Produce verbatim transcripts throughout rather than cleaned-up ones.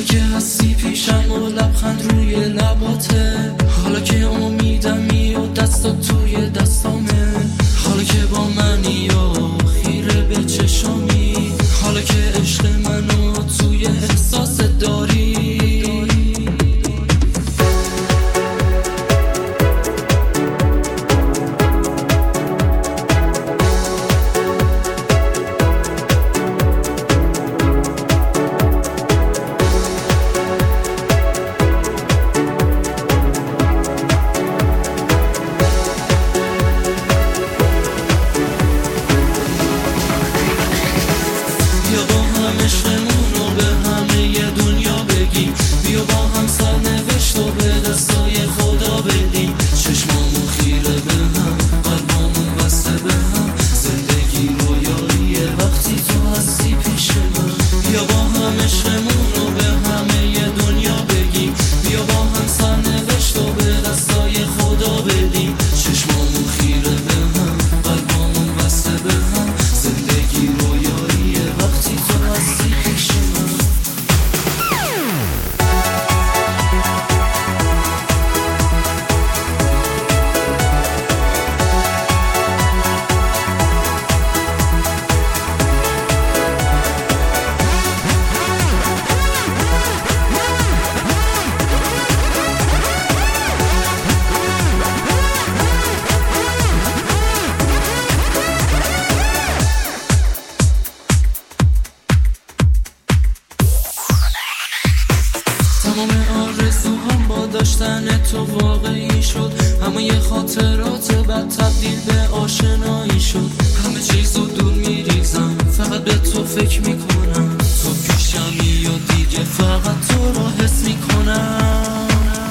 که هستی پیشم و لبخند روی لباته، حالا که امیدمی و دستات توی دستامه، حالا که با منی و خیره به چشامی، حالا که عشق منو توی احساس داری. عشقمون رو به همه دنیا بگیم، بیا با هم سرنوشت و به دستای خدا بدیم. چشمامون خیره به هم، قلبامون بسته به هم، زندگی رویاییه وقتی تو هستی پیش من. بیا با هم عشقمون رو به همه دنیا بگیم، بیا با هم سرنوشت و به دستای خدا بدیم. چشمامون خیره به هم، قلبامون بسته به هم، زندگی رویاییه وقتی تو هستی پیش من. تمام آرزوهام با داشتن تو واقعی شد، همه ی خاطرات بد تبدیل به آشنایی شد. همه چیزو دور میریزم، فقط به تو فکر میکنم، تو پیشمی و دیگه فقط تو رو حس میکنم.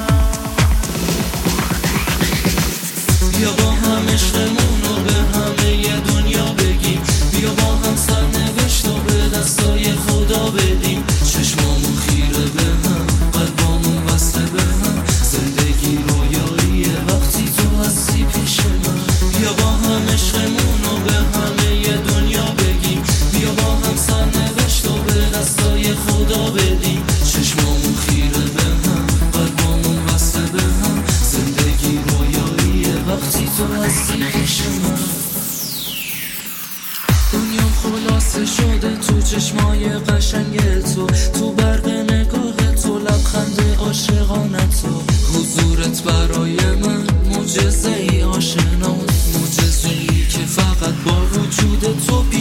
بیا با هم عشقمون رو به همه ی دنیا بگیم، بیا با هم سرنوشت و به دستای خدا بدیم. چشمامون خیره به هم، قلبامون بسته به هم، زندگی رویاییه وقتی تو هستی پیش من. بیا با هم عشقمون رو به همه ی دنیا بگیم، بیا با هم سرنوشت و به دستای خدا بدیم. چشمامون خیره به هم، قلبامون بسته به هم، زندگی رویاییه وقتی تو هستی پیش من. دنیا خلاصه شده تو چشمای قشنگ تو، تو برق نگاه تو، لبخند عاشقانه تو. حضورت برای من معجزه ای آشناست، معجزه ای که فقط با وجود تو